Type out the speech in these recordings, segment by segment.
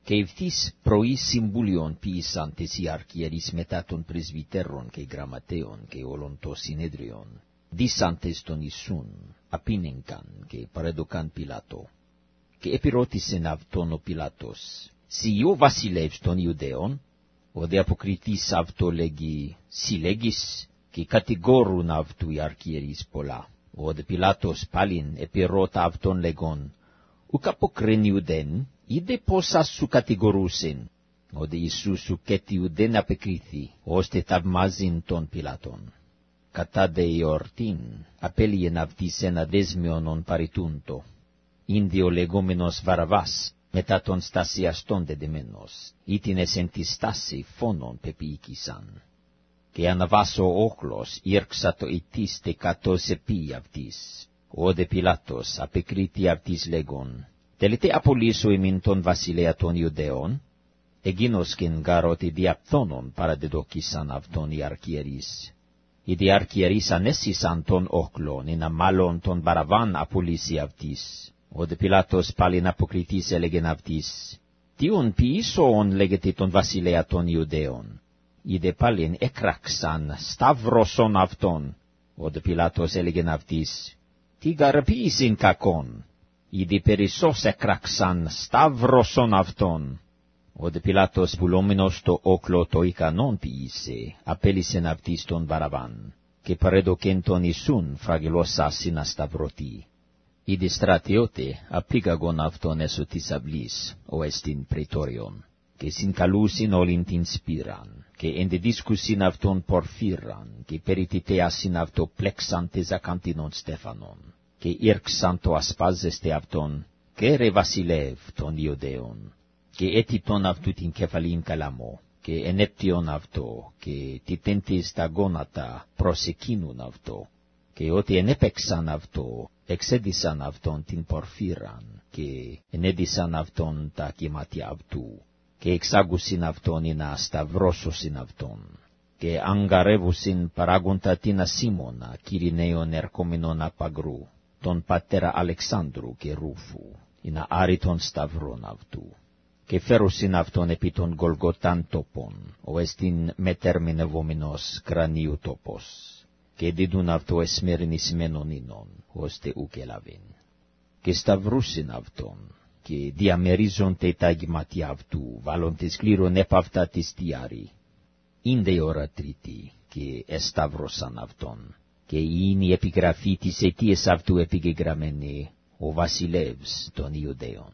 και ευθύς πρωί συμβουλίον ποιήσαν τες οι αρχιερείς μετά των πρεσβυτέρων και γραμματέων και όλων των συνέδριων, δίσαντες τον Ιησούν, απίνεγκαν και παρέδωκαν Πιλάτο. Και επιρώτησεν αυτόν ο Πιλάτος, «Σι ο βασιλεύς των Ιουδαίων?» Ο δε αποκριτής αυτό λέγει, «Σι λέγεις», και κατηγορούν αυτού οι αρχιερείς πολλά. Ο δε Πιλάτος πάλιν επιρώτα αυτόν λέγον, «Ουκ αποκρίνει ουδέν, είδε πόσα σου κατηγορούσιν». Ο δε Ιησούς ουκέτι ουδέν απεκρίθη, ώστε θαυμάζειν τον Πιλάτον. Κατά δε εορτήν, απέλυεν αυτοίς ένα δέσμιον παρητούντο. Ήνδη ο λεγόμενος Βαραβάς, μετά τον στασιαστόν δεδεμένος, ήτινες εν τη στάση φόνον πεποίηκησαν. Και αναβάς ο όχλος ήρξα το ητής τεκατός επί αυτής. Ο δε Πιλάτος απεκρίτη αυτής λέγον, «Τελείτε απολύσω εμήν τον βασιλέα των Ιουδαίων?» Εγίνος κεν γαρότι διαπθόνον παραδεδόκησαν αυτόν οι αρχιερείς. Οι δε αρχιερείς ανέσυσαν τον όχλον, ενα μάλλον τον Βαραβάν απολύσει αυτής. Ο δε Πιλάτος πάλιν αποκριτής έλεγεν αυτής, «Τίον ποιήσον λέγεται τον βασιλέα των Ιουδαίων?» Οι δε πάλιν έκραξαν σταύρωσον αυτόν. Ο δε Πιλάτος έλεγεν αυτής, «Τι γαρποίησιν κακόν?» Οι δε περισσώς έκραξαν σταύρωσον αυτόν. Ο δε Πιλάτος πουλόμενος το όκλο το ικανόν ποιήσε, απέλυσεν αυτής τον Βαραβάν, και παρέδοκεν τον Ιησούν φραγελώσα συνασταυρωτή. Οι δε στρατιώτε απήγαγον αυτόν έσω της αυλής, ο εστιν πρετόριον, και συγκαλούσιν όλην την σπήραν, και εν δε δίσκουσιν αυτόν πορφύραν, και περιτητέασιν αυτό πλέξαν τες ακαντινον Στέφανον, και ήρξαν το ασπάζεστε αυτόν, και ρε βασιλεύ των Ιουδαίων, και έτυπτον αυτού την κεφαλήν καλαμό, και ενέπτυον αυτό, και τιτέντες τα γόνατα προσεκίνουν αυτό, και ότι ενέπαιξαν αυτό, εξέδισαν αυτόν την πορφύραν, και ενέδισαν αυτόν τα κύματια αυτού, και εξάγουσιν αυτόν ενα σταυρώσωσιν αυτόν, και αγγαρεύουσιν παράγοντα την Ασίμωνα, Κυριναίον ερχόμενον απ' αγρού, τον πατέρα Αλεξάνδρου και Ρούφου, ενα άριτον σταυρών αυτού. Και φέρουσιν αυτόν επί τον Γολγοτάν τόπον, ο εστιν μετερμηνευόμενος κρανίου τόπος, και δίδουν αυτό εσμερνισμένον ίνον, ώστε ουκ έλαβεν. Και σταυρούσιν αυτόν, και διαμερίζονται τα γηματιά αυτού, βάλλοντες σκλήρων έπαυτα της τιάρη. Ήνδε ώρα τρίτη, και εσταύρωσαν αυτόν, και είναι η επιγραφή της αιτίας αυτού επιγεγραμμένη, ο βασιλεύς των Ιουδαίων.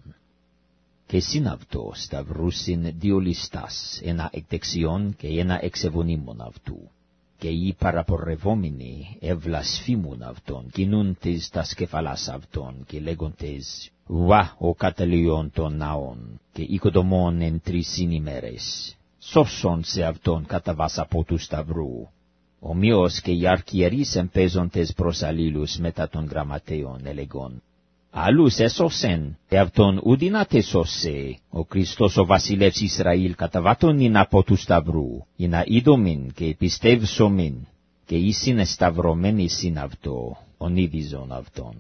Και συν αυτό σταυρούσιν δύο λιστάς, ένα εκ δεξιών και ένα εξ ευωνίμων αυτού. Και οι παραπορευόμενοι ευλασφήμουν αυτόν, κινούντες τα σκεφαλάς αυτόν, και λέγοντες, «Βα ο καταλύων των ναών, και οικοδομών εν 3 ημέρες. Σώσον σε αυτόν κατά βάς από του σταυρού». Ομοίως και οι αρχιερείς εμπέζοντες προς αλλήλους μετά των γραμματέων έλεγον, «Άλλους έσωσεν, αυτόν ουδυνάτε σώσε, ο Χριστός ο βασιλεύς Ισραήλ καταβάτων ειν από του σταυρού, ειν είδομεν και πιστεύσομεν, και ήσιν εσταυρωμένοι συν αυτό, ονίδιζον αυτόν».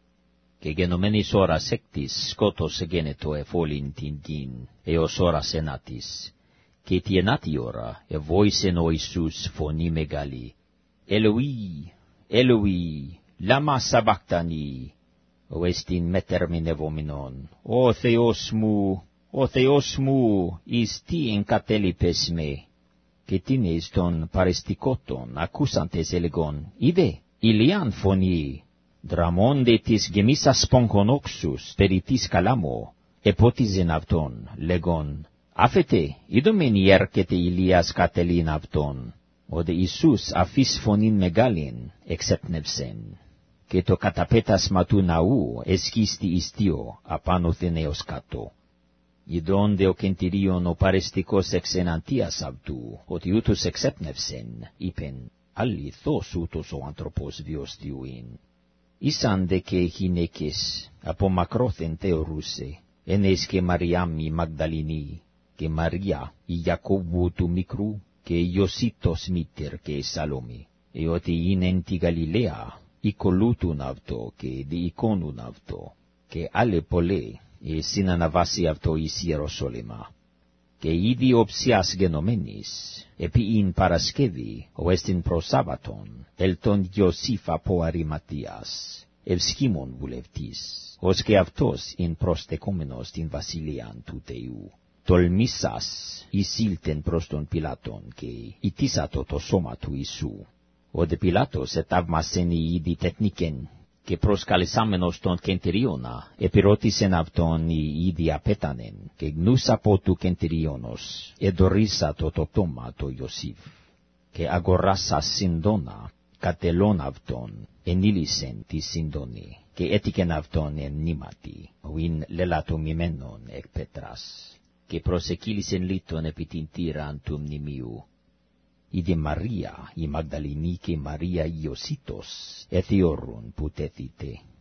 Και γενομένης ώρας έκτης σκότος εγένετο εφόλην την γην, έως ώρας ενάτης. Και τη ενάτη ώρα εβόησεν ο Ιησούς φωνή μεγάλη, «Ελοή, Ελοή, λάμα σαβακτανί», ο εστιν μετερμηνευόμενον, «Ο Θεός μου, εις τι εγκατέλειπες με?» Και τίνες των παρεστικότων ακούσαντες έλεγον, «Είδε, ηλιάν φωνή, δραμόνde της γεμίσας πονκονόξους περί της καλάμω», επότιζεν αυτόν, λέγον, «Άφετε, είδομεν έρχεται Ηλίας κατελήν αυτόν». Ο δε Ιησούς αφής φωνήν μεγάλην εξέπνευσεν, και το καταπέτασμα του ναού εσχίστη ιστίο απάνωθεν έως κάτω. Ιδών δε ο κεντηρίων ο παρεστικός εξ εναντίας αυτού, ότι ούτως εξέπνευσεν, είπεν, «Αληθώς ούτως ο άνθρωπος βιωστιούειν». Ήσαν δε και γυναίκες, από μακρόθεν θεωρούσε, ενές και Μαριάμ η Μαγδαληνή, και Μαρία η Ιακώβου του μικρού, και Ιωσήτος μήτερ και Σαλόμη, ότι είναι εν τη Γαλιλαία, οικολούτουν αυτό και διεικόνουν αυτό, και άλλοι πολλοί, συναναβάσει αυτό εις Ιεροσόλυμα. Και ήδη οψιάς γενομένης, επί ειν Παρασκευή, εστιν προς Σάββατον, ελτον Ιωσήφ από Αριματίας, ευσχήμων βουλευτής, ως και αυτός ειν προστεκόμενος την βασιλείαν του Θεού. Τολμήσας εισήλτεν προς τον Πιλάτον και ητήσατο το σώμα του Ιησού. Ο δε Πιλάτος εταυμασεν ήδη τεθνικεν, και προσκαλεσάμενος τον κεντηρίωνα, επιρώτησεν αυτόν ήδη απέτανεν, και γνούς από του κεντηρίωνος, εδωρήσατο το τόμα το Ιωσήφ. Και αγοράσας συνδόνα, κατελών αυτόν, ενήλυσεν τη συνδόνη, και έτικεν αυτόν εν νήματι, ουίν λελατομημένον εκ πέτρας, και προσεκύλησεν λίτων επί την τύραν του μνημείου. Είδε Μαρία, η Μαγδαληνή και Μαρία Ιωσήτος, εθιόρουν που τέθητε.